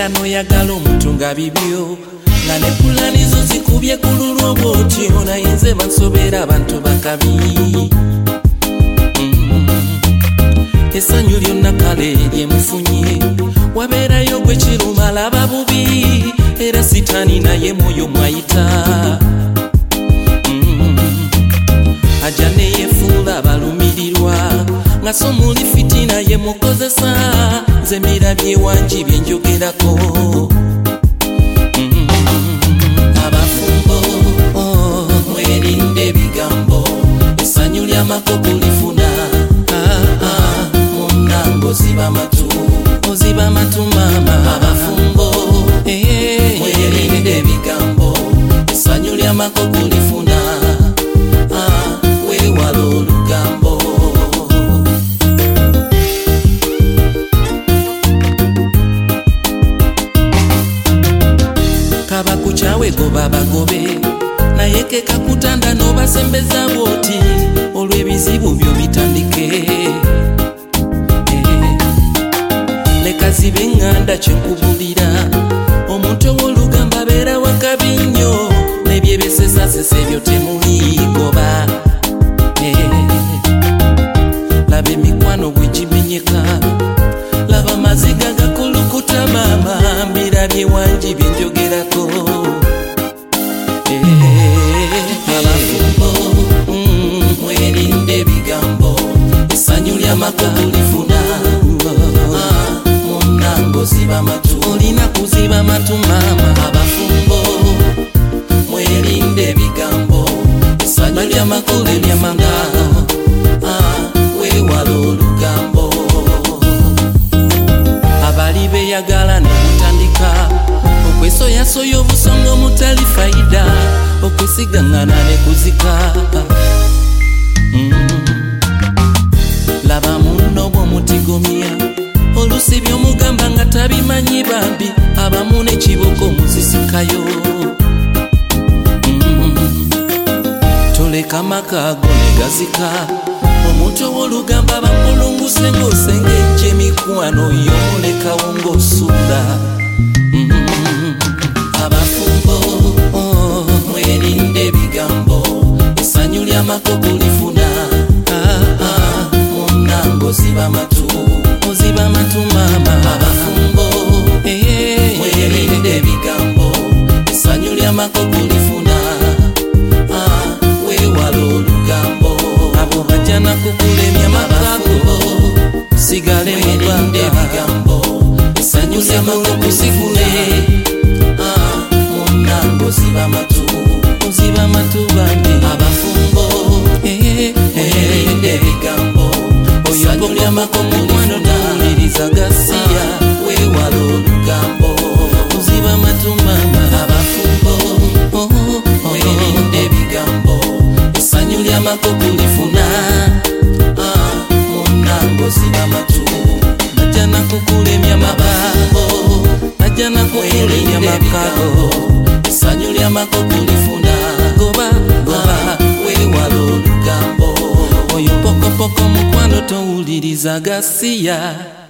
ogenda n'oyagala omuntu nga bibyo nga ne pulani zo zikubye ku lulwo bw'otyo naye nze bansobera abantu bakabi essanyu lyonna kale lyemufunye wabeerayo gwe kiruma laba bubi era sitaani naye mwoyo mwayita ajja neyefuula abalumirirwa nga so muli fitina ye mukozesa nze mirabye wangi byenjogerako abafumbo mwerinde ebigambo essanyu ly'amakopo lifuna munango oziba matu mama abafumbo mwerinde ebigambo essanyu ly'amakopo lifuna weewala olugambo kaba kukyawe goba bagobe naye keka kutanda n'obasembeza bwoti olw'ebizibu byo bitandike leka zibe eŋŋanda kyenkubulira omuntu ow'olugamba abeera wakabi nnyo n'ebyebisesasesa ebyo temuligoba laba emikwano bwe gimenyeka laba maziga gakulukuta maama mbirabye wangi byenjogerako abafumbo mwerinde ebigambo essanyu ly'amakopo lifuna munango oziba matu olina kuziba matu maama abafumbo mwerinde ebigambo essanyu ly'amakopo lifuna weewala olugambo abali beyagala ne mutandika okwesoyasoya obusonga omutali fayida okwesigaŋŋana ne kuzika laba munno bw'omutigomya olusi by'omugamba nga tabimanyi bambi abamu n'ekiboko muzisikayo toleka amakaago ne gazika omuntu ow'olugamba bamulunguse ng'osengejja emikwano y'omulekawo ng'osuula abafumbo mwerinde ebigambo essanyu ly'amakopo lifuna munango oziba matu maama abafumbo mwerinde ebigambo essanyu ly'amakopo lifuna weewala olugambo abo bajja nakukulemya makaago sigale mwerinde ebigambo essanyu ly'amakopo sigule munango oziba matu bambi abafumbo mwerinde ebigambo essanyu ly'amakopo lifuna nawuliriza gasiya weewala olugambo oziba matu maama abafumbo mwerinde ebigambo essanyu ly'amakopo lifuna munango oziba matu najja nakukulemya mabambo najja nakukulemya makaago essanyu ly'amakopo lifuna goba weewala olugambo oyo pokopoko mukwano towuliriza gasiya